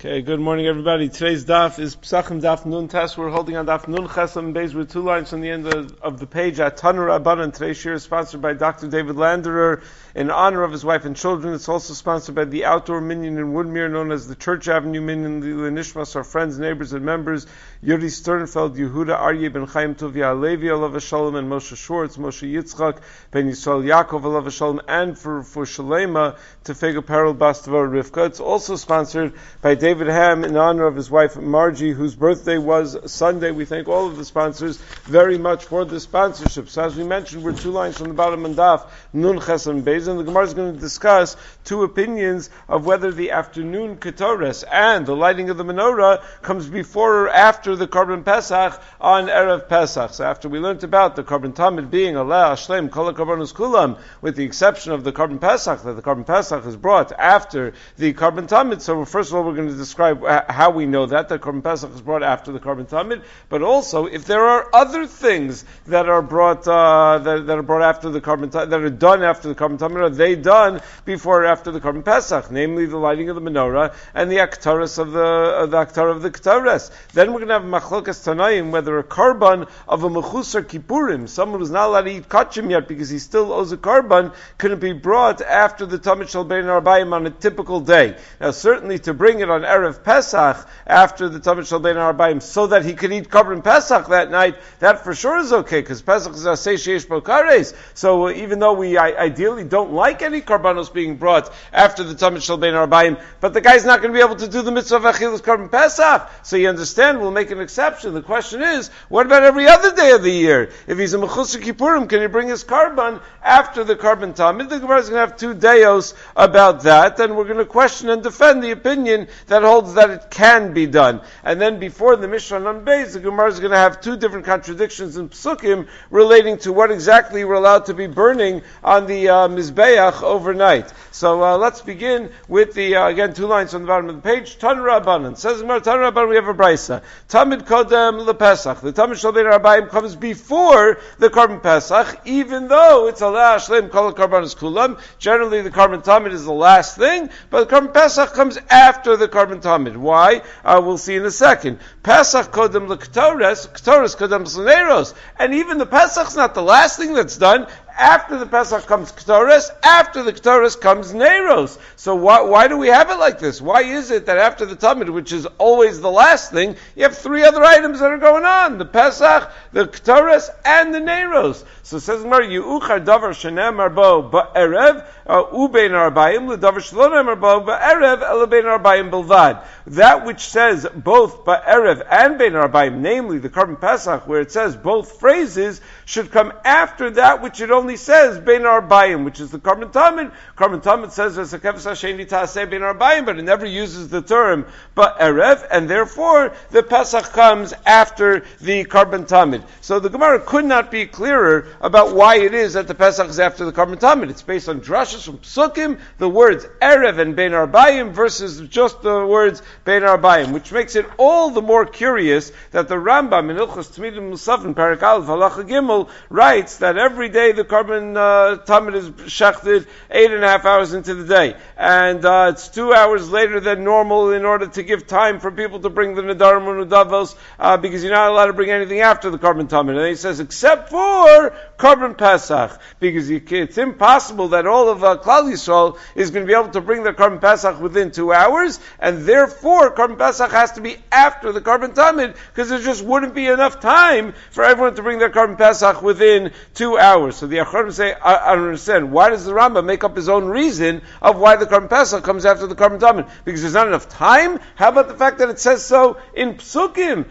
Okay, good morning everybody. Today's daf is Pesachim Daf Nun Tes. We're holding on Daf Nun Chesam Beis with 2 lines from the end of the page at Tanu Rabbanan. Today's shir is sponsored by Dr. David Landerer in honor of his wife and children. It's also sponsored by the outdoor minyan in Woodmere known as the Church Avenue Minyan Nishmas, our friends, neighbors, and members, Yuri Sternfeld, Yehuda Aryeh ben Chaim Tovia Alevi Alav Shalom, and Moshe Schwartz, Moshe Yitzchak ben Yisrael Yaakov Alav Shalom, and for Shalema Tefega Perel Bastava Rivka. It's also sponsored by David Ham in honor of his wife Margie, whose birthday was Sunday. We thank all of the sponsors very much for the sponsorship. So as we mentioned, we're 2 lines from the bottom of Daf Nun Chesam Beis, and the Gemara is going to discuss 2 opinions of whether the afternoon Ketores and the lighting of the menorah comes before or after the Korban Pesach on Erev Pesach. So after we learned about the Korban Tamid being Aleh Hashlem Kol HaKorbanos Kulam, with the exception of the Korban Pesach, that the Korban Pesach is brought after the Korban Tamid. So first of all, we're going to describe how we know that the Korban Pesach is brought after the Korban Tamid, but also if there are other things that are brought that are brought after the Korban Tamid, that are done after the Korban Tamid, are they done before or after the Korban Pesach? Namely, the lighting of the menorah and the aktaras of the aktar of the ketores. Then we're going to have machlokas tanaim whether a korban of a mechusar kippurim, someone who's not allowed to eat kachim yet because he still owes a korban, can it be brought after the Tamid Shel Bein Arbayim on a typical day? Now, certainly to bring it on Erev Pesach after the Tamid Shel Bein Arbayim so that he could eat Korban Pesach that night, that for sure is okay, because Pesach is Aseh Sheish Bo Kares. So even though we ideally don't like any korbanos being brought after the Tamid Shel Bein Arbayim, but the guy's not going to be able to do the mitzvah of Achilus Korban Pesach. So you understand, we'll make an exception. The question is, what about every other day of the year? If he's a Mechusar Kippurim, can he bring his korban after the Korban Tamid? The Gemara is going to have 2 deos about that, and we're going to question and defend the opinion that holds that it can be done. And then before the Mishnah on Beis, the Gemara is going to have 2 different contradictions in Psukim relating to what exactly we're allowed to be burning on the Mizbeach overnight. So let's begin with the, again, 2 lines from the bottom of the page. Tanu Rabbanan. Says Gemara, Tanu Rabbanan, we have a brisa. Tamid Kodem LePesach. The Tamid Shel Bein Arbayim comes before the Korban Pesach, even though it's Aleh Hashlem Kol HaKorbanos Kulam. Generally, the Korban Tamid is the last thing, but the Korban Pesach comes after the Korban Tamid. Why? We'll see in a second. Pesach Kodem LeKetores, Ketores Kodem L'Neiros. And even the Pesach's not the last thing that's done. After the Pesach comes Ketores, after the Ketores comes Neiros. So why do we have it like this? Why is it that after the Tamid, which is always the last thing, you have 3 other items that are going on? The Pesach, the Ketores, and the Neiros. So it says, Yu'uchar davar shenemar bo ba'erev, u'bein arbayim, l'davar shelo nemar bo ba'erev, elebein arbayim bilvad. That which says both ba'erev and bein arbayim, namely the Korban Pesach, where it says both phrases, should come after that which it only says bein arbayim, which is the Korban Tamid. Korban Tamid says v'sakevus hasheni ta'aseh bein arbayim, but it never uses the term ba'erev, and therefore the Pesach comes after the Korban Tamid. So the Gemara could not be clearer about why it is that the Pesach is after the Korban Tamid. It's based on drashas from Psukim, the words erev and bein arbayim versus just the words bein arbayim, which makes it all the more curious that the Rambam in Ilchos Tmidim Musaf Parak Aleph Halacha Gimel writes that every day the Korban Tamid is shechted 8.5 hours into the day, and it's 2 hours later than normal in order to give time for people to bring the Nedarim and Nudavos, because you're not allowed to bring anything after the Korban Tamid. And then he says, except for Korban Pesach, because it's impossible that all of Klal Yisrael is going to be able to bring their Korban Pesach within 2 hours, and therefore Korban Pesach has to be after the Korban Tamid, because there just wouldn't be enough time for everyone to bring their Korban Pesach within 2 hours. So the Acharonim say, I don't understand. Why does the Rambam make up his own reason of why the Korban Pesach comes after the Korban Tamid? Because there's not enough time? How about the fact that it says so in Psukim,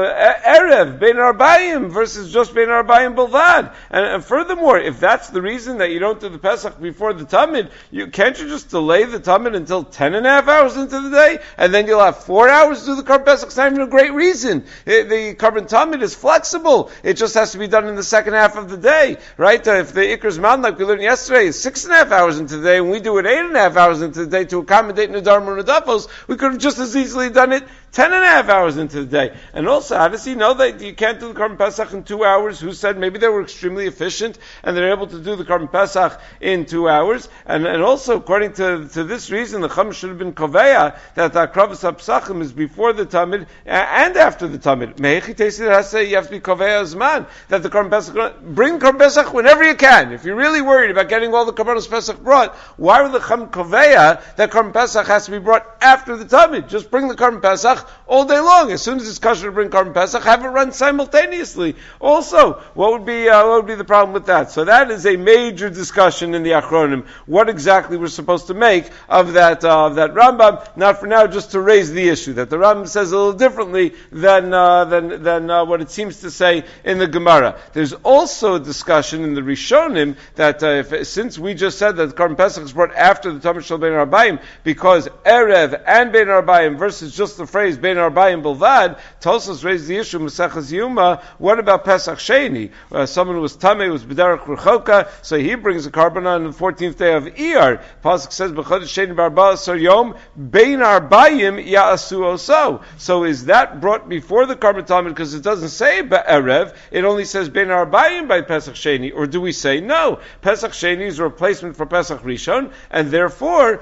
Erev, Bein Arbayim, versus just Bein Arbayim Bilvad? And furthermore, if that's the reason that you don't do the Pesach before the Tamid, can't you just delay the Tamid until 10.5 hours into the day, and then you'll have 4 hours to do the Korban Pesach? It's not even a great reason. The Korban Tamid is flexible. It just has to be done in the second half of the day, right? if the Iker's man, like we learned yesterday, is 6.5 hours into the day, and we do it 8.5 hours into the day to accommodate Nadarm and Nadafos, we could have just as easily done it 10.5 hours into the day. And also, how does he know that you can't do the Korban Pesach in 2 hours? Who said maybe they were extremely efficient and they're able to do the Korban Pesach in 2 hours? And also, according to this reason, the Chum should have been Koveya that the Akravas HaPsachim is before the Tamid and after the Tamid. Mehechi Tesi has to say you have to be Koveya Zman, that the Korban Pesach, bring Korban Pesach whenever you can. If you're really worried about getting all the Korban Pesach brought, why would the Chum Koveya that Korban Pesach has to be brought after the Tamid? Just bring the Korban Pesach all day long. As soon as it's kosher to bring Korban Pesach, have it run simultaneously. Also, what would be the problem with that? So that is a major discussion in the Achronim. What exactly we're supposed to make of that Rambam? Not for now, just to raise the issue that the Rambam says a little differently than what it seems to say in the Gemara. There's also a discussion in the Rishonim that since we just said that Korban Pesach is brought after the Tamid Shel Bein Arbaim, because Erev and Bein Arbaim versus just the phrase Bein Arbaim Bilvad, Tosfos raised the issue Maseches Yuma. What about Pesach Sheni? Someone who was Tamei, was B'derech Rechoka, so he brings a carbon on the 14th day of Iyar. Pasuk says B'chodesh Sheni B'Arba Asar Yom Bein Arbaim Ya'asu Oso. So is that brought before the Korban Tamid because it doesn't say Be'erev, it only says Bein Arbaim by Pesach Sheni, or do we say no? Pesach Sheni is a replacement for Pesach Rishon, and therefore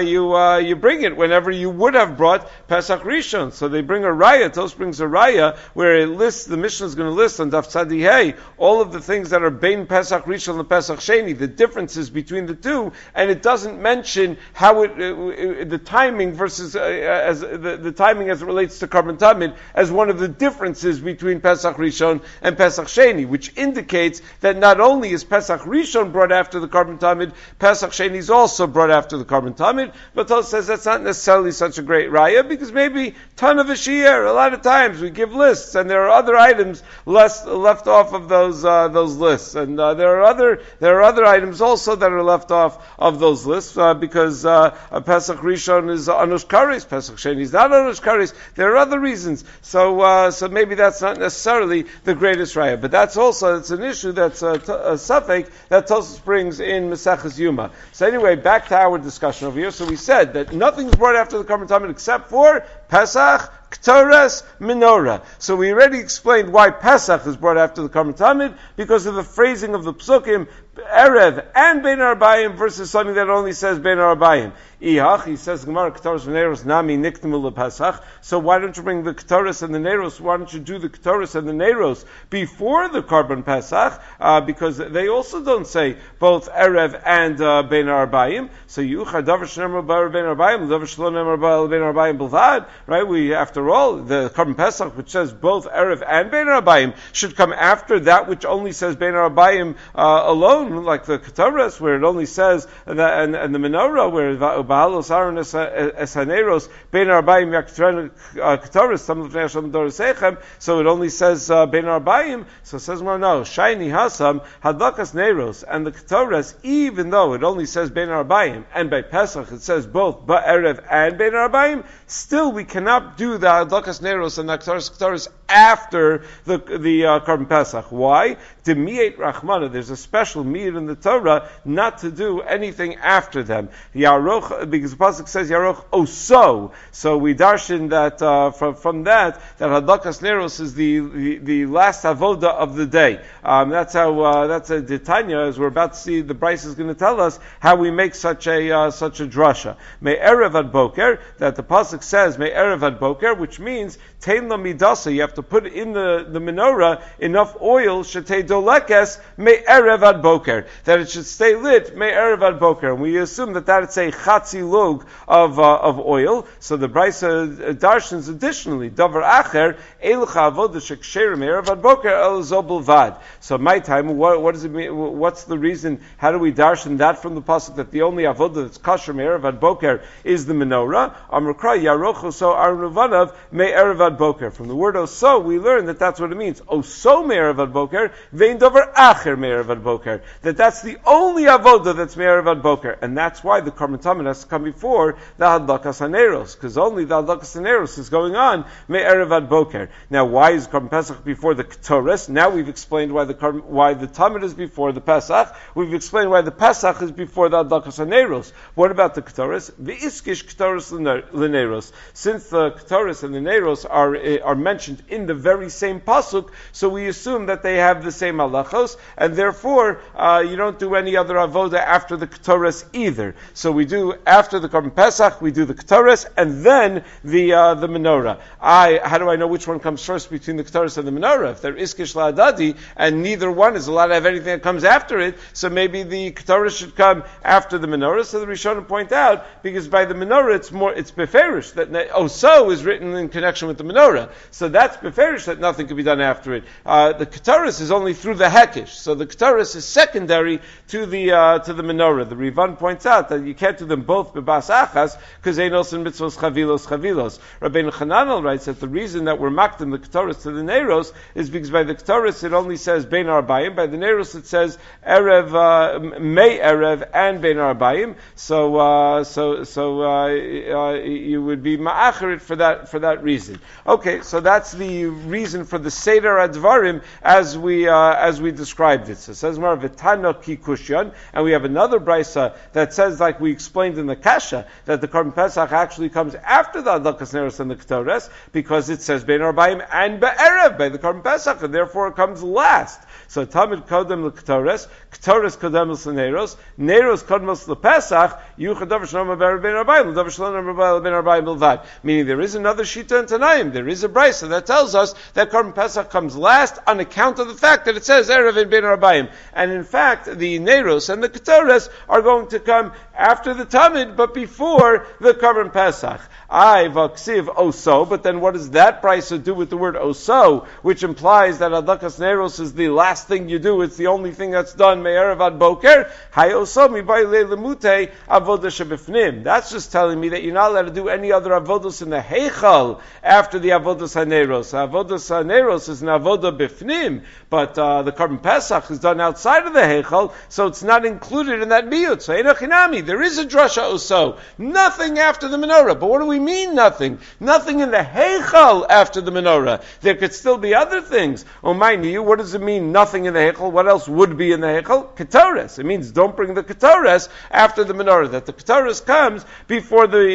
you bring it whenever you would have brought Pesach Rishon. So they bring a raya, Tos brings a raya, where it lists, the Mishnah is going to list on Daf Tzadi Hey, all of the things that are Bein Pesach Rishon and Pesach Sheni, the differences between the two, and it doesn't mention how the timing versus, as the timing as it relates to Korban Tamid, as one of the differences between Pesach Rishon and Pesach Sheni, which indicates that not only is Pesach Rishon brought after the Korban Tamid, Pesach Sheni is also brought after the Korban Tamid, but Tos says that's not necessarily such a great raya, because maybe ton of a shiur. A lot of times we give lists, and there are other items left off of those lists, and there are other items also that are left off of those lists because Pesach Rishon is Anush Kares, Pesach Sheni is not Anush Kares. There are other reasons, so maybe that's not necessarily the greatest raya, but it's an issue that's a suffix that Tosfos brings in Maseches Yuma. So anyway, back to our discussion over here. So we said that nothing's brought after the Korban Tamid except for Pesach, Ketores, Menorah. So we already explained why Pesach is brought after the Korban Tamid, because of the phrasing of the Psukim, Erev and Bein Arbaim versus something that only says Bein Arbaim. Ihach, he says, Gemara, Ketores Meneros, Nami, Niktimu Pesach. So why don't you bring the Ketores and the Neros? Why don't you do the Ketores and the Neros before the Korban Pesach? Because they also don't say both Erev and Bein Arbaim. So Yuchar, Davar Shnemar Bar Bein Arbaim, Davar Shalom Nemar Bar Bein Arbaim Bilvad. Right? We, after all, the Korban Pesach, which says both Erev and Bein Arbaim, should come after that which only says Bein Arbaim alone, like the Ketores, where it only says that, and the Menorah, where Bahalos Aaron Esaneros Bein Arbaim Yaktren Ketores Tam Lefnei Hashem Dorasechem. So it only says Bein Arbaim. So it says more no Shiny Hasam Hadlakas Neros and the Ketores, even though it only says Bein Arbaim, and by Pesach it says both Ba'erev and Bein Arbaim, still we cannot do the Hadlakas Neros and the Ketores after the Korban Pesach. Why? Demiyat Rachmana. There's a special miyat in the Torah not to do anything after them. Yaroch, because the pasuk says Yaroch Oso. So we darshan that from that Hadlakas Neros is the last avoda of the day. That's a Tanya, as we're about to see. The Bryce is going to tell us how we make such a drasha. May erev ad boker, that the pasuk says May erev ad boker, which means tein la midasa. You have to put in the menorah enough oil shetei dolekes May erev ad boker, that it should stay lit May erev ad boker. And we assume that it's a chatzi log of oil. So the Brisa darshans additionally davar acher elcha avoda sheksherim erev ad boker el zobel vad. So my time, what does it mean? What's the reason? How do we darshan that from the pasuk that the only avoda that's kosher erev ad boker is the menorah? Amrukra yarochu so arnuvanav May erev ad boker. From the word oso also we learn that that's what it means. Oso me'erev ad boker, vein dover acher me'erev ad boker. That's the only avoda that's me'erev ad boker. And that's why the Karban Tamid has to come before the Hadlakas HaNeiros, because only the Hadlakas HaNeiros is going on me'erev ad boker. Now, why is Karban Pesach before the Ketores? Now we've explained why the Tamid is before the Pesach. We've explained why the Pesach is before the Hadlakas HaNeiros. What about the Ketores? V'iskish Ketores l'Neiros. Since the Ketores and the Neiros are mentioned in the very same pasuk, so we assume that they have the same halachos, and therefore you don't do any other avoda after the Ketores either. So we do after the Karban Pesach, we do the Ketores, and then the menorah. How do I know which one comes first between the Ketores and the menorah? If they're iskish la'adadi, and neither one is allowed to have anything that comes after it, so maybe the Ketores should come after the menorah. So the Rishonim point out, because by the menorah it's beferish, that Oso is written in connection with the menorah. So that's beferish that nothing can be done after it. The Ketores is only through the Hekish. So the Ketores is secondary to the menorah. The Rivan points out that you can't do them both bebas achas, because einos and mitzvos chavilos. Rabbeinu Chananel writes that the reason that we're makdim the Ketores to the Neiros is because by the Ketores it only says bein arbayim, by the Neiros it says erev, may erev, and bein arbayim. So you would be ma'acherit for that reason. Okay, so that's the reason for the Seder Advarim as we described it. So it says more V'tano ki kushyan, and we have another brisa that says, like we explained in the Kasha, that the Karban Pesach actually comes after the Hadlakas Neiros and the Ketores, because it says Bein Arbayim and Be'erev by the Karban Pesach, and therefore it comes last. So Tamid Kodem l'Ketores, Ketores Kodem l'Neiros, Neiros Kodem l'Pesach, Yuchad Davar Shalom Be'erev Bein Arbayim, Davar Shalom Be'erev Bein Arbayim Bilvad. Meaning there is another Shita in Tanaim, there is a brisa that tells us that Karban Pesach comes last on account of the fact that it says Erev and Bein Arbayim. And in fact, the Neiros and the Ketores are going to come after the Tamid, but before the Karban Pesach. Vaksiv Oso, but then what does that brisa do with the word Oso, which implies that Hadlakas Neiros is the last thing you do, it's the only thing that's done, Me'erev ad Boker, Hay Oso mibai le'lemute avodah shebifnim. That's just telling me that you're not allowed to do any other avodos in the Heichal after the avodas HaNeiros. Avodas HaNeiros is an avodah bifnim, but the Karban Pesach is done outside of the Heichal, so it's not included in that miyut. So Einachinami, there is a drasha Oso, nothing after the menorah. But what do we mean nothing? Nothing in the Heichal after the menorah. There could still be other things. Oh my new, what does it mean nothing in the Heichal? What else would be in the Heichal? Ketores. It means don't bring the Ketores after the menorah. That the Ketores comes before the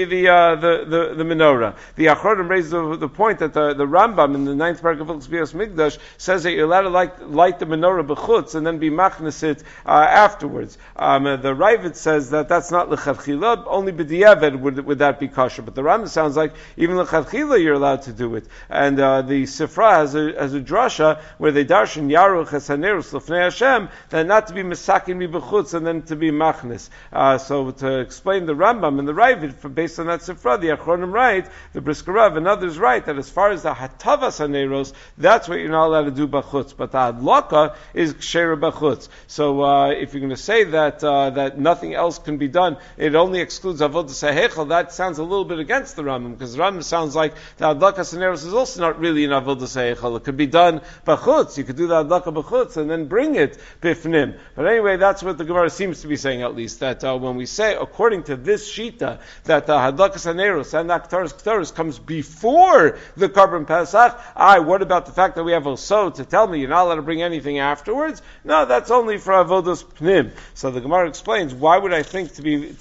menorah. The Achronim raises the point that the Rambam in the 9th paragraph of Bias Mikdash says that you're allowed to light the menorah b'chutz and then be machnes it afterwards. The Ravid says that that's not l'chadchila, only b'diavad would that be kosher. But the Rambam sounds like even l'chadchila you're allowed to do it. And the Sifra has a drasha where they darshan yaruch hasanerus l'fnei Hashem, that not to be misakin mi b'chutz and then to be machnes. So to explain the Rambam and the Ravid based on that Sifra, the Achronim write, the Brisker Rav and others write that as far as the hatavas haneros, that's what you're not allowed to do b'chutz. But the hadlaka is kshera b'chutz. So if you're going to say that nothing else can be done, it only excludes avodas ha'heichal, that sounds a little bit against the Rambam, because the Rambam sounds like the hadlakas haneros is also not really an avodas ha'heichal. It could be done b'chutz. You could do the hadlaka b'chutz and then bring it b'fnim. But anyway, that's what the Gemara seems to be saying, at least, that when we say, according to this shita, that the hadlakas haneros and the Ketores comes before the Karban Pesach, what about the fact that we have Oso to tell me you're not allowed to bring anything afterwards? No, that's only for avodas pnim. So the Gemara explains, why would I think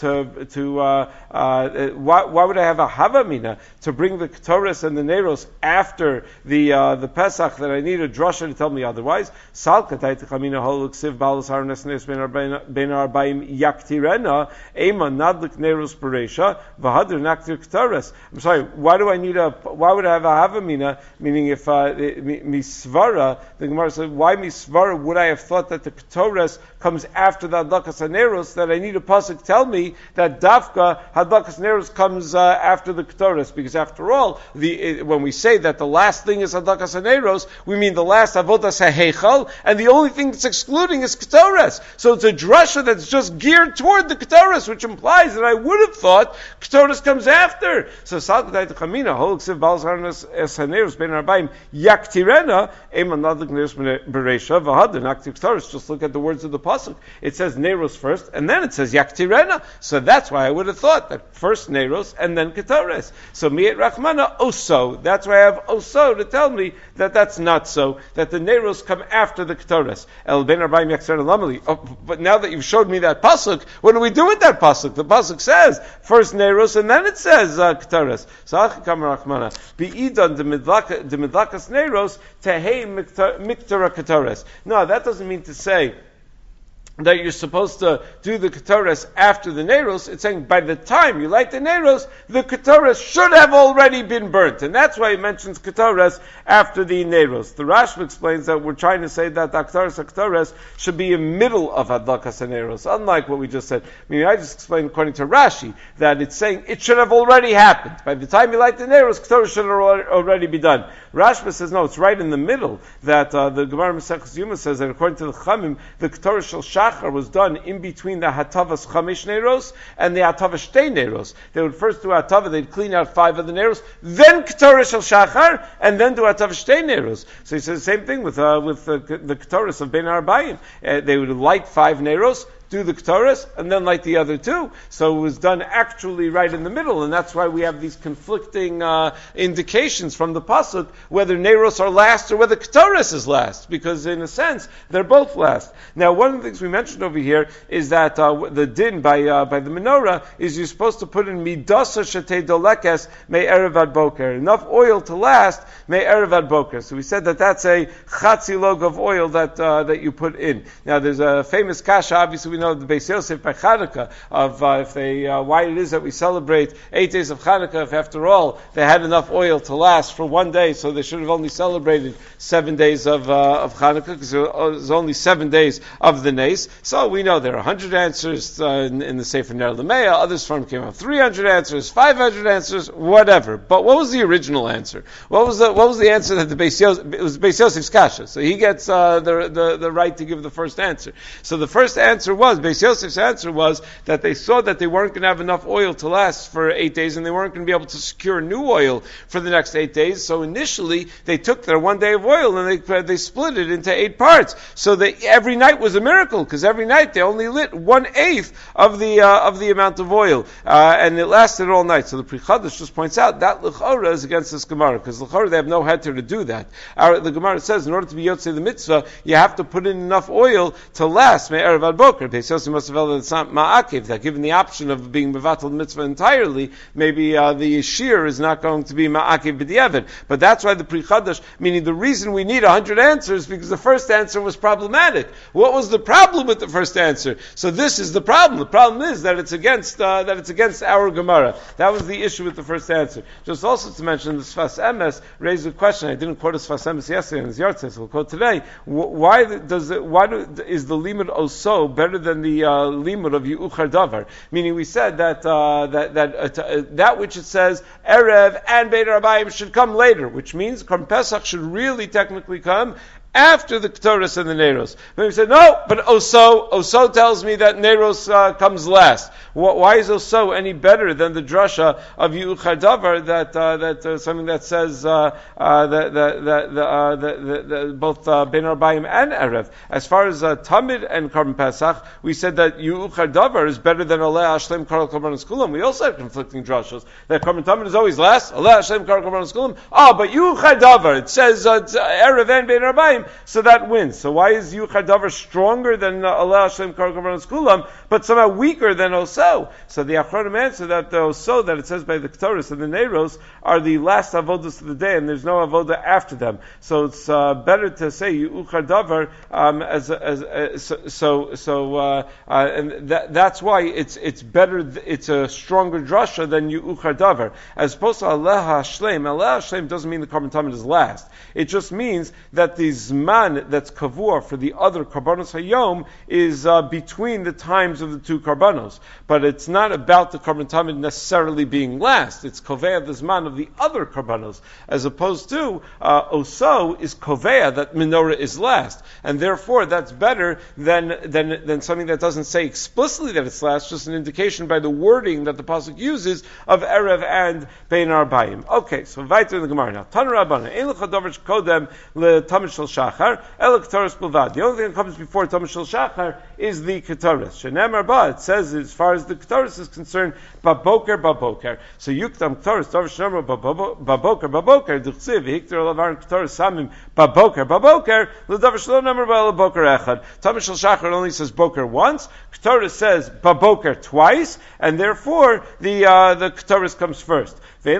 why would I have a havamina to bring the Ketores and the Neiros after the Pesach, that I need a drasha to tell me otherwise? Salkatay techamina holuksiv balas harnes nes ben arbaim yaktirena ema nadlik Neiros peresha v'hadir naktir Ketores. I'm sorry, why would I have a havamina? Meaning, if misvara, the Gemara said, why misvara would I have thought that the Ketores comes after the Hadlakas HaNeiros, that I need a pasuk tell me that Dafka Hadlakas Neros comes after the Ketores, because after all, when we say that the last thing is Hadlakas Neros, we mean the last Avodas HaHeichal, and the only thing that's excluding is Ketores. So it's a drasha that's just geared toward the Ketores, which implies that I would have thought Ketores comes after. So Salkadai Chamina, Holiksiv Balzarnas Esaneros Ben Arbaim Yaktirena, Eman Ladlik Neros Beresha, Vahadin Aktiv Ketores. Just look at the words of the pasuk. It says Neros first, and then it says Yaktirena. So that's why I would have thought that first Neros and then Ketores. So Mi'et Rachmana Oso. That's why I have Oso to tell me that that's not so, that the Neros come after the Ketores. El Ben Arbaim Yaktirena Lamali. But now that you've showed me that pasuk, what do we do with that pasuk? The pasuk says first Neros and then it says Ketores. So Achikam Rachmana Bi'idan de Midlakas Neros Tehei Miktara Ketores. No, that doesn't mean to say that you're supposed to do the Ketores after the Neros. It's saying by the time you light the Neros, the Ketores should have already been burnt. And that's why he mentions Ketores after the Neros. The Rashba explains that we're trying to say that the Ketores should be in middle of Hadlakas Neros, unlike what we just said. I just explained according to Rashi that it's saying it should have already happened. By the time you light the Neros, Ketores should have already be done. Rashba says no, it's right in the middle, that the Gemara Maseches Yuma says that according to the Chamim, the Ketores shel Shachar was done in between the Hatavas Chamish Neros and the Hatavas Shtei Neros. They would first do Hatava, they'd clean out 5 of the Neros, then Ketores shel Shachar, and then do Hatavas Shtei Neros. So he says the same thing with the Ketores of Ben Arbaim. They would light 5 Neros, do the Ketores, and then light the other 2. So it was done actually right in the middle, and that's why we have these conflicting indications from the pasuk whether Neros are last or whether Ketores is last, because in a sense they're both last. Now, one of the things we mentioned over here is that the din by the menorah is you're supposed to put in midasa shetei dolekes me erev ad boker, enough oil to last me erev ad boker. So we said that that's a chatzi log of oil that you put in. Now, there's a famous kasha, obviously we know the Beis Yosef by Chanukah of why it is that we celebrate 8 days of Chanukah if after all they had enough oil to last for one day, so they should have only celebrated 7 days of Chanukah, because there was only 7 days of the Nes. So we know there are 100 answers in the Sefer Ner L'Meah, others from came out 300 answers, 500 answers, whatever. But what was the original answer? What was the answer that the Beis Yosef, it was Beis Yosef's kasha, so he gets the right to give the first answer. So the first answer was, Beis Yosef's answer was that they saw that they weren't going to have enough oil to last for 8 days, and they weren't going to be able to secure new oil for the next 8 days. So initially, they took their 1 day of oil and they split it into 8 parts. So every night was a miracle, because every night they only lit 1/8 of the amount of oil, and it lasted all night. So the Pri Chadash just points out that l'chora is against this Gemara, because l'chora they have no heter to do that. The Gemara says in order to be yotzei the mitzvah, you have to put in enough oil to last me'erev ad boker. Beis Yosef must have held that it's not ma'akiv, that given the option of being mevatel mitzvah entirely, maybe the shear is not going to be ma'akiv b'diavad. But that's why the Pri Chadash, meaning the reason we need 100 answers, because the first answer was problematic. What was the problem with the first answer? So this is the problem. The problem is that it's against our Gemara. That was the issue with the first answer. Just also to mention, the Sfas Emes raised a question. I didn't quote a Sfas Emes yesterday in his yard so we'll quote today. Why is the limud oso better than the limud of Yu'uchar Davar? Meaning we said that which it says Erev and Beit Arbaim should come later, which means Korban Pesach should really technically come after the Ketores and the Neros. But we said, no, but Oso tells me that Neros comes last. Why is Oso any better than the drasha of Yu'uchar Davar that something that says that both Ben Arbaim and Erev? As far as Tamid and Korban Pesach, we said that Yu'uchar Davar is better than Oleh Hashlem Karol Korbanos Kulam. We also have conflicting drashas that Korban Tamid is always last. Oleh Hashlem Karol Korbanos Kulam. But Yu'uchar Davar, it says Erev and Ben Arbaim. So that wins. So why is Yu'uchar Davar stronger than Oleh Hashlem Karol Korbanos Kulam, but somehow weaker than Oso? So the Achronim answer that the Oso that it says by the Ketores and the Neros are the last avodas of the day, and there's no avoda after them. So it's better to say Yu'uchar Davar and that's why it's better. It's a stronger drasha than Yu'uchar Davar, as opposed to Oleh Hashlem. Oleh Hashlem doesn't mean the Korban Tamid is last. It just means that the zman that's kavua for the other karbanos hayom is between the times of the two karbanos. But it's not about the karban tamid necessarily being last. It's kovea the zman of the other karbanos, as opposed to oso is kovea that menorah is last, and therefore that's better than something that doesn't say explicitly that it's last, just an indication by the wording that the pasuk uses of erev and bein arbayim. Okay, so weiter in the Gemara now. Tanu Rabbana, ein lecha davar shekodem letamid shel shachar, el ketoros bilvad. The only thing that comes before tamid shel shachar is the ketoros. Shenemar ba, it says as far as the ketoros is concerned, baboker. So yuktam ketoros davar shenemar baboker duchsiv hikter olavar ketoros samim baboker ledavar shelo nemar ba baboker echad. Tamid shel shachar only says boker once. Ketoros says baboker twice, and therefore the ketoros comes first. And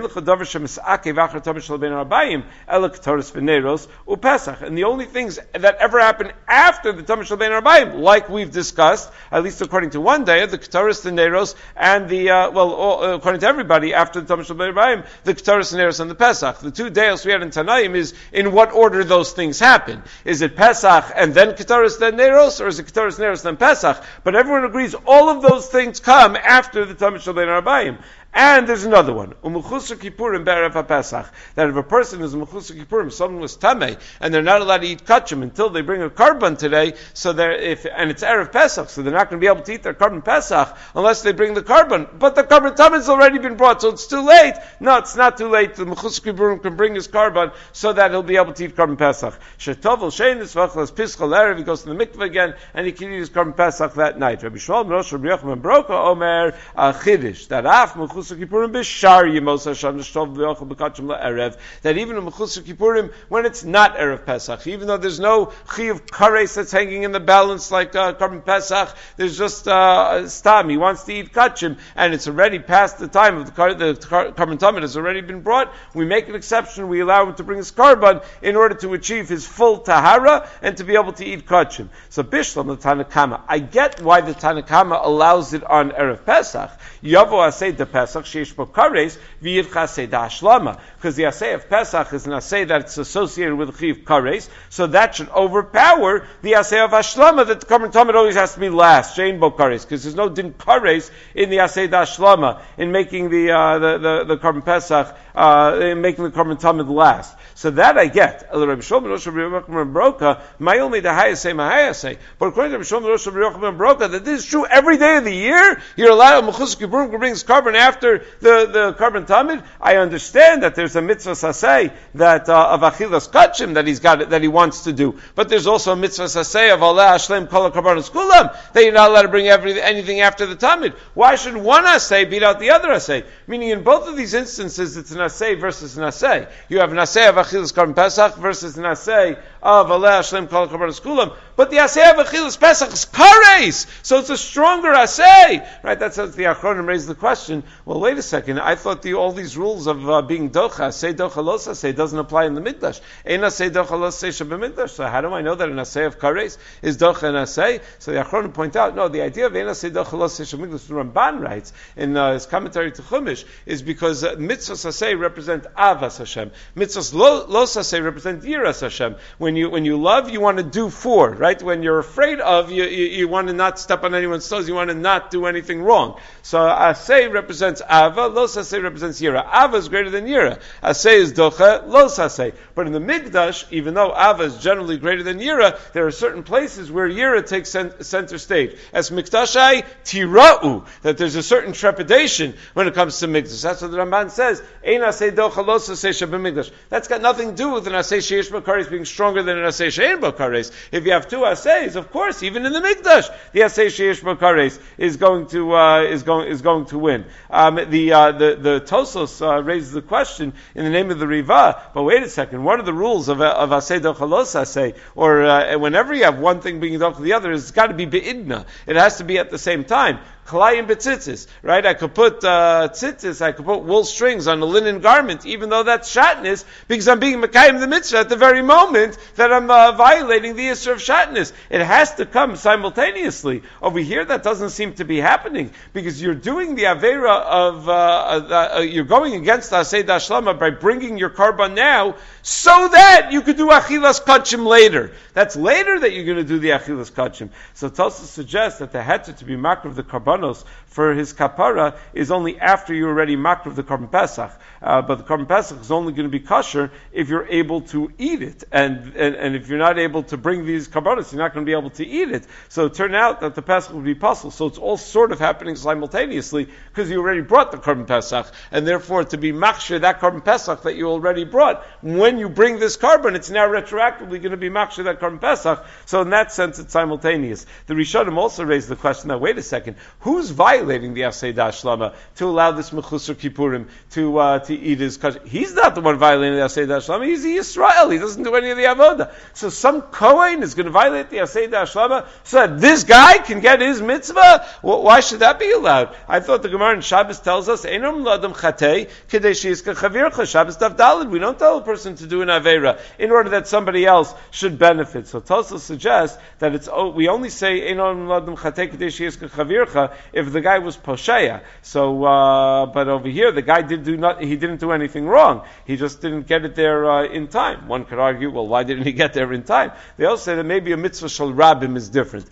the only things that ever happen after the Tamid Shel Bein Arbayim, like we've discussed, at least according to one day, the Ketoros, the Neiros, and the, according to everybody, after the Tamid Shel Bein Arbayim, the Ketoros, the Neiros, and the Pesach. The 2 days we had in Tanaim is in what order those things happen. Is it Pesach and then Ketoros, then Neiros, or is it Ketoros, Neiros, then Pesach? But everyone agrees all of those things come after the Tamid Shel Bein Arbayim. And there's another one, Umuchusar Kippurim Be'erev HaPesach, that if a person is Umuchusar Kippurim, someone was Tameh, and they're not allowed to eat kachim until they bring a karban today, and it's Erev Pesach, so they're not going to be able to eat their karban Pesach unless they bring the karban. But the karban Tameh's already been brought, so it's too late. No, it's not too late. The Umuchusar Kippurim can bring his karban so that he'll be able to eat karban Pesach. Shetovel Sheinis V'achlas Pischal Erev, he goes to the mikveh again, and he can eat his karban Pesach that night. Rabbi Shmuel Rosh Rabbi Yochanan Broka Omer Chidish, that af that even in Mechusar Kippurim, when it's not Erev Pesach, even though there's no Chi of Kares that's hanging in the balance like Karban Pesach, there's just Stam, he wants to eat Kachim, and it's already past the time of the Karban Tamid has already been brought, we make an exception, we allow him to bring his Karban in order to achieve his full Tahara and to be able to eat Kachim. So Bishlam, the Tanakama, I get why the Tanakama allows it on Erev Pesach. Yavo Asay de Pesach, because the Asay of Pesach is an Asay that's associated with Chiv Kares, so that should overpower the Asay of Ashlama that the Karban Tamid always has to be last, Shein Bo Kares, because there's no Din Kares in the Asay Ashlama in making the Karban Pesach, in making the Karban Tamid last. So that I get. But according to Rabbi Shlomo Rosh Rabbi Yochanan Broka, that this is true every day of the year. You're allowed Mechusar Kippurim to bring his karban after the karban tamid. I understand that there's a mitzvah saseh that of achilas kachim that he wants to do, but there's also a mitzvah saseh of aleh hashlem kol karbanos kulam that you're not allowed to bring anything after the tamid. Why should one asay beat out the other asay? Meaning, in both of these instances, it's an asay versus an asay. You have an asay of achilas karban pesach versus an asay of aleh hashlem kol karbanos kulam. But the asay of achilas pesach is kares, so it's a stronger asay, right? That's how the Achronim raised the question. Well, wait a second. I thought all these rules of being docha, say docha los asay, doesn't apply in the mikdash. Ein asay docha los asay shebemikdash. So how do I know that an asay of kares is docha and asay? So the Achronim point out, no, the idea of ein asay docha los asay shebemikdash, the Ramban writes in his commentary to Chumash, is because mitzvahs asay represent avas Hashem. Mitzvahs los asay represent yiras Hashem. When you love, you want to do for, right? When you're afraid of, you want to not step on anyone's toes, you want to not do anything wrong. So asay represents ava, los asay represents yira. Ava is greater than yira. Asay is docha, los asay. But in the mikdash, even though ava is generally greater than yira, there are certain places where yira takes center stage. As mikdashai tira'u, that there's a certain trepidation when it comes to mikdash. That's what the Ramban says. Ein asay docha, los asay shebemikdash. That's got nothing to do with an asay sheish b'kares being stronger than an asay she'ein b'kares. If you have two asays, of course, even in the mikdash, the asay sheish b'kares is going to win. The Tosos raises the question in the name of the Riva, but wait a second, what are the rules of asay docha los asay? Or whenever you have one thing being docha the other, it's got to be be'idna. It has to be at the same time. Kalayim betzitzis, right? I could put tzitzis, I could put wool strings on a linen garment, even though that's shatnez, because I'm being Mekayim the mitzvah at the very moment that I'm violating the issur of shatnez. It has to come simultaneously. Over here, that doesn't seem to be happening, because you're doing the Avera of, you're going against the Aseh Dashlama by bringing your Karban now, so that you could do Achilas Kachim later. That's later that you're going to do the Achilas Kachim. So Tosfos suggests that the heter to be makriv the Karbanos for his kapara is only after you already makriv the Karban Pesach. But the Karban Pesach is only going to be kosher if you're able to eat it. And if you're not able to bring these Karbanos, you're not going to be able to eat it. So it turned out that the Pesach would be puzzled. So it's all sort of happening simultaneously because you already brought the Karban Pesach. And therefore to be makshir that Karban Pesach that you already brought, when you bring this Karban, it's now retroactively going to be makshir that Karban Pesach. So in that sense, it's simultaneous. The Rishonim also raised the question that, wait a second, who's violating the Aseh Dashlama to allow this Mechusar Kippurim to eat his kosher? He's not the one violating the Aseh Dashlama, he's the Yisrael, he doesn't do any of the Avodah. So some Kohen is going to violate the Aseh Dashlama so that this guy can get his mitzvah? Well, why should that be allowed? I thought the Gemara in Shabbos tells us, Einam Ladam Chatei, Kedei Sheyizka Chavircha, Shabbos Daf Daled. We don't tell a person to do an Aveira in order that somebody else should benefit. So Tosfos suggests that we only say Einam Ladam Chatei Kedei Sheyizka Chavircha if the guy was Posheya. So, but over here, the guy he didn't do anything wrong. He just didn't get it there in time. One could argue, well, why didn't he get there in time? They also say that maybe a mitzvah shel rabbim is different.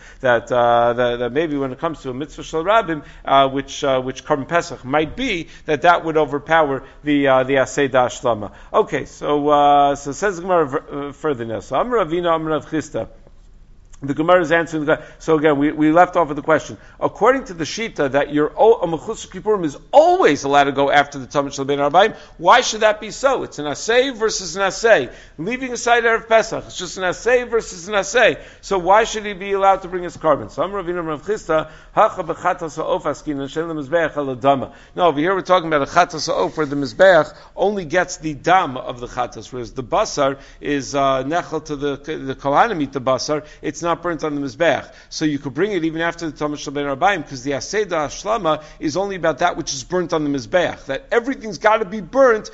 That maybe when it comes to a mitzvah shel rabbim, which Karban Pesach might be, that would overpower the Aseh Dashlama. Okay, so says the Gemara further now. So Amar Ravina, Amar Rav Chisda. The Gemara is answering the question. So again, we left off with the question. According to the Shita, that a Mechusar Kippurim is always allowed to go after the Tamid Shel Ben Arbaim, why should that be so? It's an Aseh versus an Aseh. Leaving aside Erev Pesach, it's just an Aseh versus an Aseh. So why should he be allowed to bring his carbon? So Amar Ravina Rav Chisda, Hacha b'chatas ha'of askin and shein l'mizbeach al dama. No, over here we're talking about a chatas ha'of where the mizbeach only gets the dam of the chatas, whereas the basar is nechel to the kohanim eat the basar. It's not burnt on the mizbeach. So you could bring it even after the Tamid Shel Ben Arbaim, because the Aseh Dashlama is only about that which is burnt on the mizbeach. That everything's got to be burnt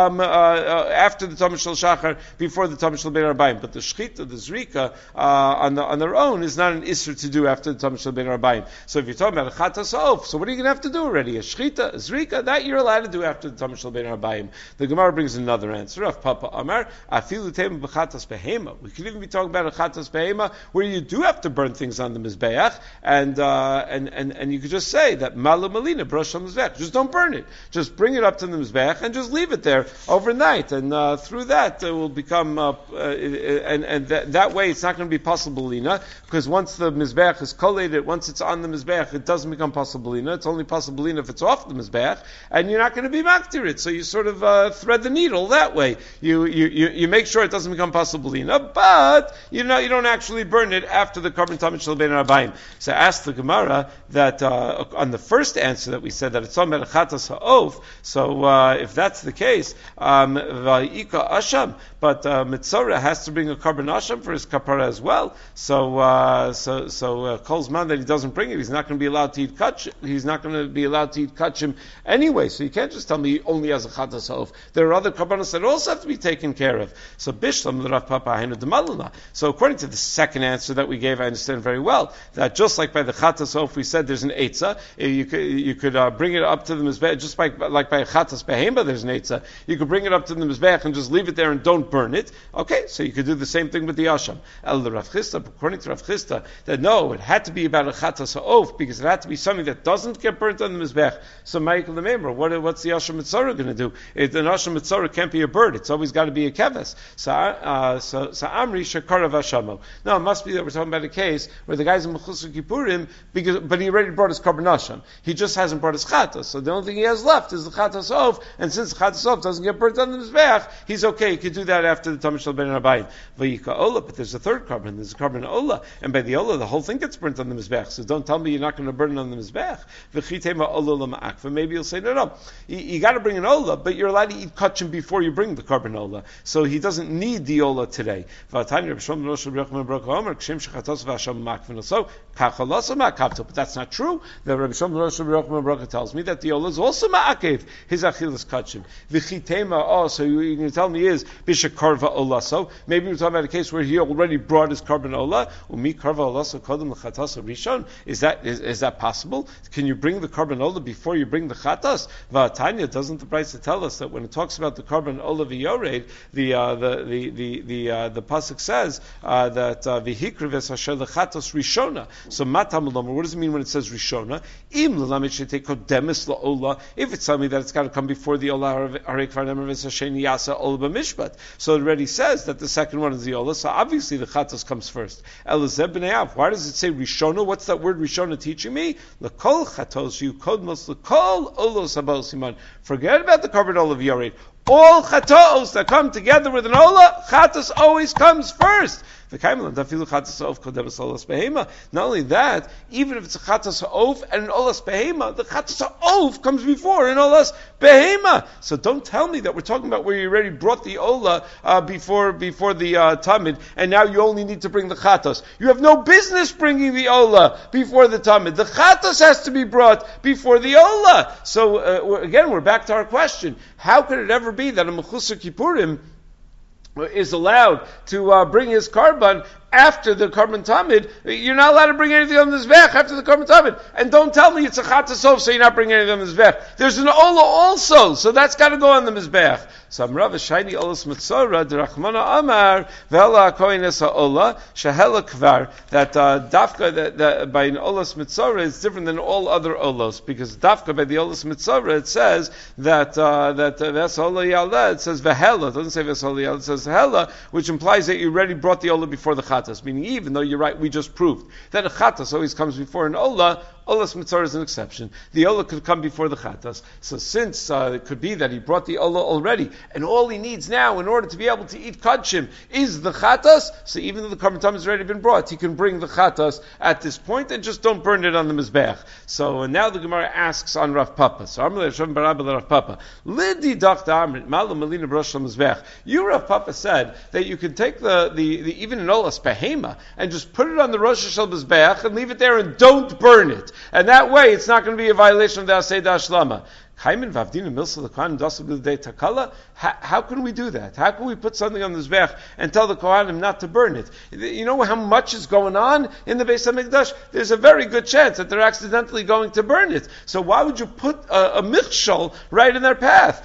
after the Tamid Shel Shachar, before the Tamid Shel Ben Arbaim. But the Shchita, the Zrika, on their own is not an Isser to do after the Tamid Shel Ben Arbaim. So if you're talking about a Chatas Ha'of, so what are you going to have to do already? A Shchita, a Zrika, that you're allowed to do after the Tamid Shel Ben Arbaim. The Gemara brings another answer. Rav Papa Amar, Afilu Tema b'Chatas Behema. We could even be talking about a Chatas Behema where you do have to burn things on the Mizbeach, and you could just say that Malu Malina, Brosh Mizbeach. Just don't burn it. Just bring it up to the Mizbeach and just leave it there overnight. And through that, it will become, that way it's not going to be possible Lina, because once the Mizbeach is collated, once it's on the Mizbeach, it doesn't become possible Lina. It's only possible Lina if it's off the Mizbeach, and you're not going to be maktir it. So you sort of thread the needle that way. You make sure it doesn't become possible Lina, but you don't actually burn it after the Karban Tamid Shel Ben Arbaim. So ask the Gemara that on the first answer that we said that it's on Chatas Ha'of. So if that's the case, Va'ika Asham, but Mitzorah has to bring a Karban Asham for his kapara as well. So Kol's man that he doesn't bring it, he's not going to be allowed to eat kach. He's not going to be allowed to eat kachim anyway. So you can't just tell me he only has a Chatas Ha'of. There are other karbanos that also have to be taken care of. So Bishlam l'Rav Papa Hainu D'Malala. So according to the second answer that we gave, I understand very well that just like by the Chatas Ha'of we said there's an Eitzah, you could bring it up to the Mizbeach, just like by Chatas Behema there's an Eitzah, you could bring it up to the Mizbeach and just leave it there and don't burn it. Okay, so you could do the same thing with the Asham. Rav Chisda, according to Rav Chisda, that no, it had to be about a Chatas Ha'of because it had to be something that doesn't get burnt on the Mizbeach. So Michael the Member, what's the Asham Mitzorah going to do? An Asham Mitzorah can't be a bird, it's always got to be a keves. So Amri Shekarav Ashamo. No, it must be that we're talking about a case where the guy's in Mechusar Kippurim, but he already brought his Karban Asham. He just hasn't brought his Chatas. So the only thing he has left is the Chatas Ha'of, and since the Chatas Ha'of doesn't get burnt on the Mizbeach, he's okay. He could do that after the Tamid Shel Ben Arbaim. Vayika Ola, but there's a third Karban. There's a Karban Ola, and by the Ola, the whole thing gets burnt on the Mizbeach. So don't tell me you're not going to burn it on the Mizbeach. V'chitema Ola l'ma'akva. Maybe you'll say, no. You got to bring an Ola, but you're allowed to eat kachim before you bring the Karban Ola. So he doesn't need the Ola today. V'atani Reb Shlomo Rosh Reb Yochanan Baruch Omer, But that's not true. The Rabbi Shlomo Rosh Bracha tells me that the Ola is also ma'akev his achilas kachim. V'chitema, so you're going to tell me is bishakarva Ola. So maybe we're talking about a case where he already brought his carbon Ola. Umi karva Ola so kodem l'chatas rishon. Is that possible? Can you bring the carbon Ola before you bring the chatas? V'atanya, doesn't the Brisa tell us that when it talks about the carbon Ola v'yored, the pasuk says that v'hikra v'sasher l'chatas rishona. So matam. What does it mean when it says Rishona? If it's telling me that it's got to come before the Ola, so it already says that the second one is the Ola, so obviously the Chatos comes first. Why does it say Rishona? What's that word Rishona teaching me? Forget about the carbon Ola of Yored. All Chatos that come together with an Ola, Chatos always comes first. Not only that, even if it's a chatas ha'of and an olas behema, the chatas ha'of comes before an olas behema. So don't tell me that we're talking about where you already brought the ola before the tamid, and now you only need to bring the chatas. You have no business bringing the ola before the tamid. The chatas has to be brought before the ola. So again, we're back to our question: how could it ever be that a mechusar kippurim is allowed to bring his carbon after the carbon tamid? You're not allowed to bring anything on the mizbech after the carbon tamid. And don't tell me it's a chatasov, so you're not bringing anything on the mizbech. There's an ola also, so that's got to go on the mizbech. So Amrav Shayni olas mitzora derachmana amar v'ela koines ha'ola shehela kvar, that dafka that by an olas mitzora is different than all other olos, because dafka by the olas mitzora it says that v'esola yalda, it says v'hela, it doesn't say v'esola yalda, it says hela, which implies that you already brought the ola before the chatas, meaning even though you're right, we just proved that a chatas always comes before an ola. Olas mitzvah is an exception. The ola could come before the chatas. So since it could be that he brought the ola already, and all he needs now in order to be able to eat kachim is the chatas, so even though the carbon tam has already been brought, he can bring the chatas at this point and just don't burn it on the mizbech. So now the Gemara asks on Rav Papa. So Rav Papa, Lidi Amrit Malam Melina Brosh Mizbech. You, Rav Papa, said that you can take the even an olas behema and just put it on the Rosh Hashanah mizbech and leave it there and don't burn it. And that way, it's not going to be a violation of the Aseh Dashlama. How can we do that? How can we put something on the Zbech and tell the Kohanim not to burn it? You know how much is going on in the Beis HaMikdash? There's a very good chance that they're accidentally going to burn it. So why would you put a michshol right in their path?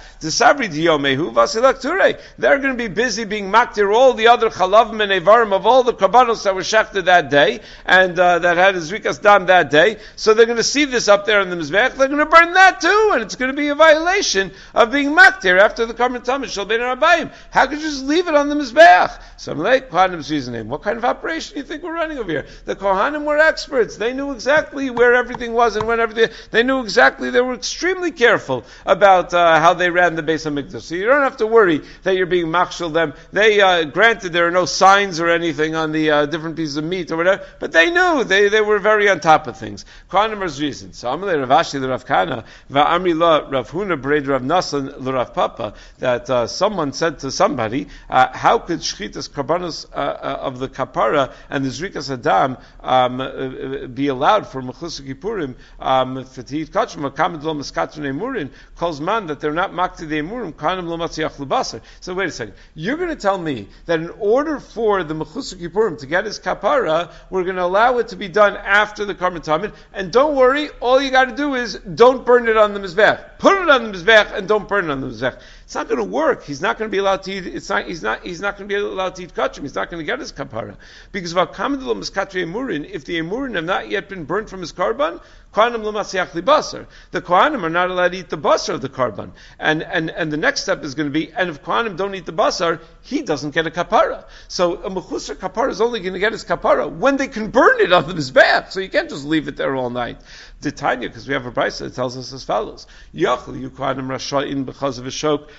They're going to be busy being maktir all the other chalavim and evarim of all the karbanos that were shechted that day, and that had a zrikas dam that day. So they're going to see this up there in the Mizbech, they're going to burn that too, and it's going to be a violation of being maktir after the carbon tamid shel bein arabayim. How could you just leave it on the mizbeach? So I'm like, Kohanim's reasoning. What kind of operation do you think we're running over here? The Kohanim were experts. They knew exactly where everything was and when everything. They knew exactly. They were extremely careful about how they ran the Beis HaMikdash. So you don't have to worry that you're being machshel them. They granted there are no signs or anything on the different pieces of meat or whatever, but they knew they were very on top of things. Kohanim's reason. So I'm like Rav Ashi the Rav Kana va'amri la Rav Huna B'reid Rav Nasan l'Rav Papa, that someone said to somebody, how could shchitas karbanos of the kapara and the zrikas adam be allowed for mechusar kippurim for to eat kachim? Kamed lo maskatron emurin calls man that they're not makti the emurim kanim lo matziach lebasar. So wait a second, you're going to tell me that in order for the mechusar kippurim to get his kapara, we're going to allow it to be done after the karban tamid, and don't worry, all you got to do is don't burn it on the mizbech. Put it on the mizbech and don't burn it on the mizbech. It's not going to work. He's not going to be allowed to eat. He's not going to be allowed to eat kachim. He's not going to get his kapara because if the emurin have not yet been burnt from his karban, the kohanim are not allowed to eat the basar of the karban. And the next step is going to be, and if kohanim don't eat the basar, he doesn't get a kapara. So a mechusar kapara is only going to get his kapara when they can burn it on the mizbeach. So you can't just leave it there all night. The Tanya, because we have a brisa that tells us as follows: Yachal you kohanim rasha'in because of a shok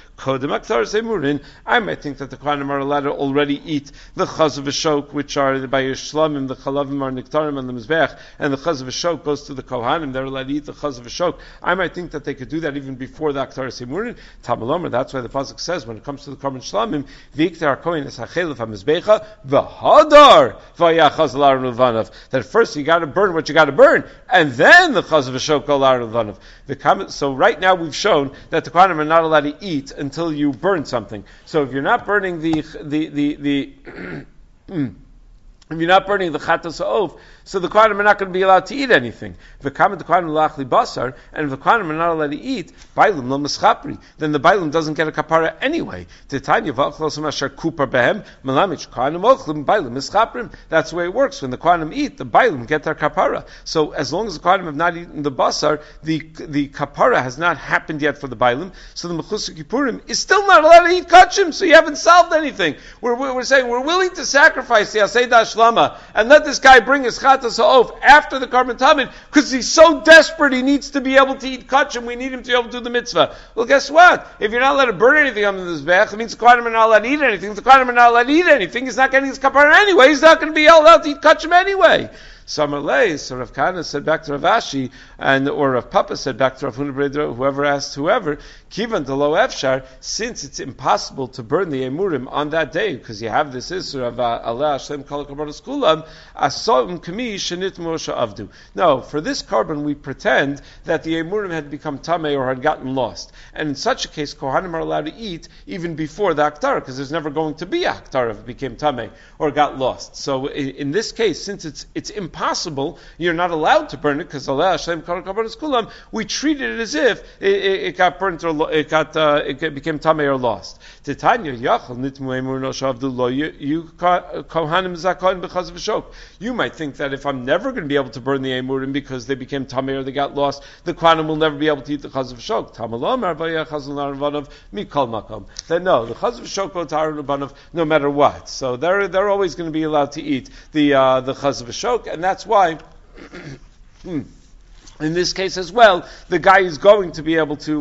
Kodem Aktaris Emurin, I might think that the Kohanim are allowed to already eat the Chaz V'Shok, which are by Yishlamim, the Chalavim are Niktarim on the Mizbech, and the Chaz V'Shok goes to the Kohanim, they're allowed to eat the Chaz V'Shok. I might think that they could do that even before the Aktaris Emurin. Tamalomer, that's why the Pasuk says, when it comes to the Korban Shlamim, V'iktar HaKohen es HaChelef HaMizbecha, V'hadar V'yachaz L'ar Levanav. That first you gotta burn what you gotta burn, and then the Chaz V'Shok L'ar Levanav. So right now we've shown that the Kohanim are not allowed to eat until you burn something. So if you're not burning the if you're not burning the chatas ha'ov, so the Kohanim are not going to be allowed to eat anything. V'kamet the Kohanim lachli basar, and if the Kohanim are not allowed to eat, bailim lo mischapri, then the bailim doesn't get a kapara anyway. Titanya v'achlos asher kupar behem, melamich Kohanim ochlim bailim mischaprim. That's the way it works. When the Kohanim eat, the bailim get their kapara. So as long as the Kohanim have not eaten the basar, the kapara has not happened yet for the bailim, so the mechusar kippurim is still not allowed to eat kachim, so you haven't solved anything. We're saying we're willing to sacrifice the aseidah shlama and let this guy bring his chatas ha'of after the Korban Tamid because he's so desperate he needs to be able to eat kachim. We need him to be able to do the mitzvah. Well, guess what? If you're not allowed to burn anything on the mizbech, it means the Kohanim are not allowed to eat anything. If the Kohanim are not allowed to eat anything, he's not getting his kapara anyway. He's not going to be allowed to eat kachim anyway. So Rav Kahana said back to Rav Ashi, or Rav Papa said back to Rav Huna Bredra, whoever asked whoever, Kivan to lo efshar, since it's impossible to burn the emurim on that day, because you have this issur of Allah Hashem kol karbanos kulam, asom kami shenit moshe avdu. No, for this carbon we pretend that the emurim had become tamei or had gotten lost, and in such a case, Kohanim are allowed to eat even before the Aktar, because there's never going to be a Aktar if it became tamei or got lost. So in this case, since it's impossible, you're not allowed to burn it because Allah Hashem kol karbanos kulam. We treated it as if it got burnt or it became tamei or lost. Titanya yachal nitmu emur no shavdu lo you kohanim zakon because of shok. You might think that if I'm never going to be able to burn the emurim because they became tamei or they got lost, the kohanim will never be able to eat the chaz of shok. Tamalom arbaya chazal narvanov mikol makom. Then no, the chaz of shok will tar narvanov no matter what. So they're always going to be allowed to eat the chaz of shok, and that's why. In this case as well, the guy is going to be able to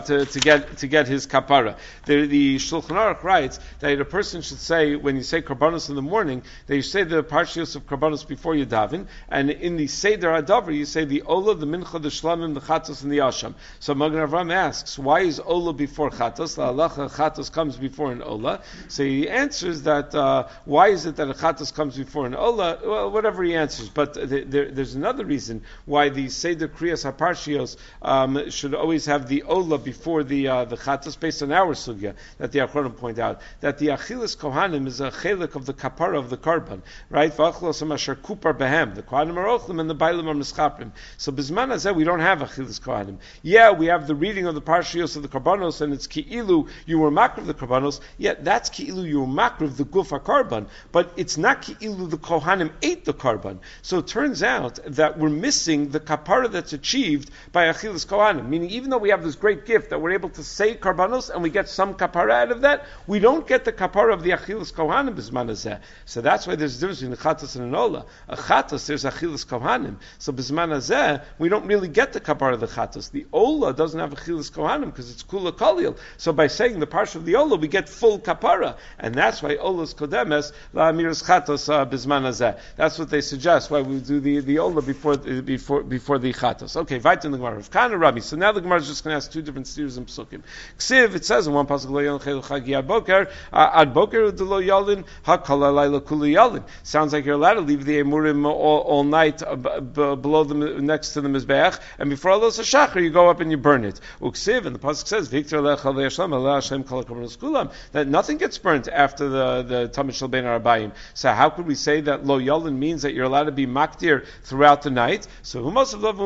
get his kapara. The Shulchan Aruch writes that a person should say, when you say karbanos in the morning, that you say the parshios of karbanos before you daven, and in the Seder Hadavar you say the Ola, the Mincha, the Shlamim, the Chatos, and the Asham. So Magen Avraham asks, why is Ola before Chatos? La halacha Chatos comes before an Ola. So he answers that why is it that a Chatos comes before an Ola? Well, whatever he answers, but there's another reason why the Seder Kriyas HaParshios should always have the Ola before the Chatos, based on our sugya that the Achronim point out, that the Achilas Kohanim is a chelik of the kapara of the karban, right? V'achlos asher kupar behem. The Kohanim are ochlim and the Bailim are mischaprim. So Bizman Hazeh we don't have Achilas Kohanim. Yeah, we have the reading of the Parshios of the Karbanos, and it's Ki'ilu you were makriv the Karbanos, yet that's Ki'ilu you were makriv the Gufa Karban, but it's not Ki'ilu the Kohanim ate the Karban. So it turns out that we're missing the kapara that's achieved by Achilas Kohanim, meaning even though we have this great gift that we're able to say Karbanos and we get some kapara out of that, we don't get the kapara of the Achilas Kohanim Bizman Hazeh. So that's why there's a difference between a Chatos and an Ola. A Chatos, there's Achilas Kohanim. So Bizman Hazeh, we don't really get the kapara of the Chatos. The Ola doesn't have Achilas Kohanim because it's Kula Kalil. So by saying the parsha of the Ola, we get full kapara. And that's why Ola's Kodemes, La Amiras Chatos Bizman Hazeh. That's what they suggest, why we do the Ola before the Chatos. Okay, Vait in the Gemara. Rav Kahana Rabbi. So now the Gemara is just going to ask two different steers in Psukim. Ksiv, it says in one pasuk, Lo Yalin Chelu Chagi Ad Boker, Ad Boker U'Delo Yalin, HaKol HaLayla Kuli Yalin. Sounds like you're allowed to leave the Emurim all night below next to the Mizbeach, and before Alos HaShachar you go up and you burn it. Uksiv, and the pasuk says, Victor Lecha Le'Yashlam, Allah Hashem Kol HaKarbanos Kulam, that nothing gets burnt after the Tamid Shel Bein Arabayim. So how could we say that Lo Yalin means that you're allowed to be maktir throughout the night? So who must have loved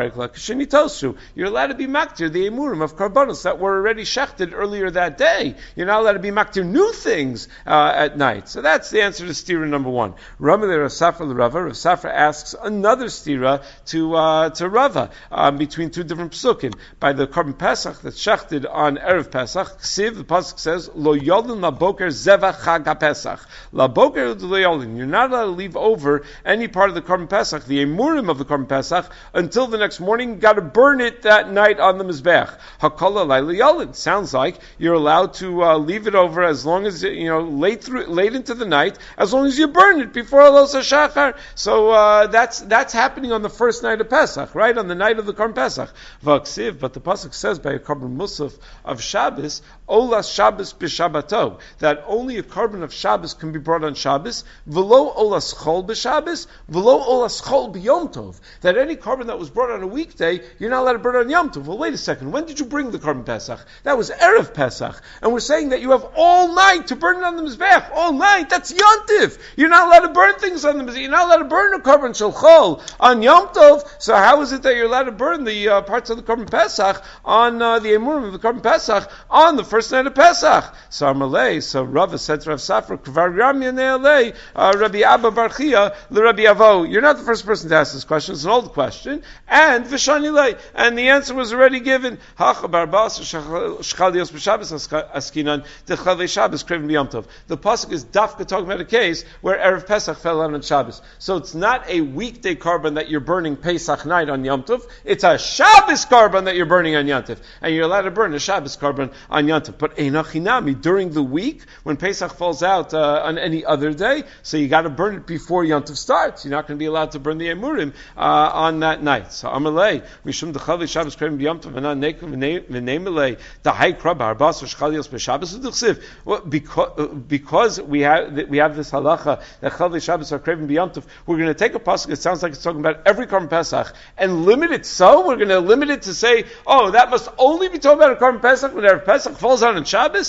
you're allowed to be maktir the emurim of karbanos that were already shechted earlier that day. You're not allowed to be maktir new things at night. So that's the answer to stira number one. Rav Safra asks another stira to Rava between two different psukim. By the Korban Pesach that's shechted on Erev Pesach, Ksiv, the pasuk says Lo Yolin LaBoker Zevach Chag HaPesach. LaBoker Lo Yolin. You're not allowed to leave over any part of the Korban Pesach, the emurim of the Korban Pesach, until until the next morning. You got to burn it that night on the mizbech. Hakala layla yalin. Sounds like you're allowed to leave it over as long as late into the night, as long as you burn it before Alos HaShachar. So that's happening on the first night of Pesach, right? On the night of the Korban Pesach. V'aksiv, but the pasuk says by a Korban Musaf of Shabbos, Olas Shabbos b'Shabbato, that only a korban of Shabbos can be brought on Shabbos. V'lo Olas Chol b'Shabbos, v'lo Olas Chol b'Yom Tov. That any korban that was brought on a weekday, you're not allowed to burn on Yom Tov. Well, wait a second. When did you bring the Korban Pesach? That was Erev Pesach, and we're saying that you have all night to burn it on the mizbech. All night. That's Yontif. You're not allowed to burn things on the mizbech. You're not allowed to burn a korban shel Chol on Yom Tov. So how is it that you're allowed to burn the parts of the Korban Pesach on the emurim of the Korban Pesach on the first night of Pesach? So Amalei, so Rava said to Rav Safra, Kvar Ramya Ne'alei, Rabbi Abba Barchia, Rabbi Avo. You're not the first person to ask this question. It's an old question. And V'shani Lei. And the answer was already given. Hacha Barbas Shchalios B'Shabbos Askinan Dechavei Shabbos Kraven B'Yom Tov. The pasuk is dafka talking about a case where Erev Pesach fell on Shabbos. So it's not a weekday korban that you're burning Pesach night on Yom Tov. It's a Shabbos korban that you're burning on Yom Tov. And you're allowed to burn a Shabbos korban on Yom Tov. But Einachinami, during the week, when Pesach falls out on any other day, so you got to burn it before Yom Tov starts. You're not going to be allowed to burn the Emurim on that night. So Amalei, Mishum Dechavei Shabbos Kraven B'Yom Tov, V'nan Nekum V'neimelei, Dahai Krab Harbas Shchalios B'Shabbos U'Duchsiv. Because we have this halacha that Chavei Shabbos are Kraven B'Yom Tov, we're going to take a pasuk. It sounds like it's talking about every Korban Pesach and limit it. So we're going to limit it to say, oh, that must only be talking about a Korban Pesach when Erev Pesach falls out on Shabbos.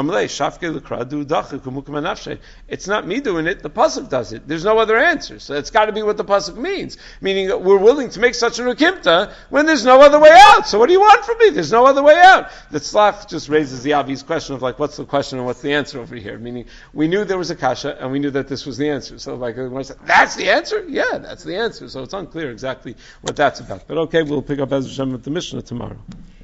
It's not me doing it. The pasuk does it. There's no other answer. So it's got to be what the pasuk means. Meaning that we're willing to make such a ukimta when there's no other way out. So what do you want from me? There's no other way out. The tzlach just raises the obvious question of like, what's the question and what's the answer over here? Meaning, we knew there was a kasha and we knew that this was the answer. So like, that's the answer? Yeah, that's the answer. So it's unclear exactly what that's about. But okay, we'll pick up Ezra Shem with the Mishnah tomorrow.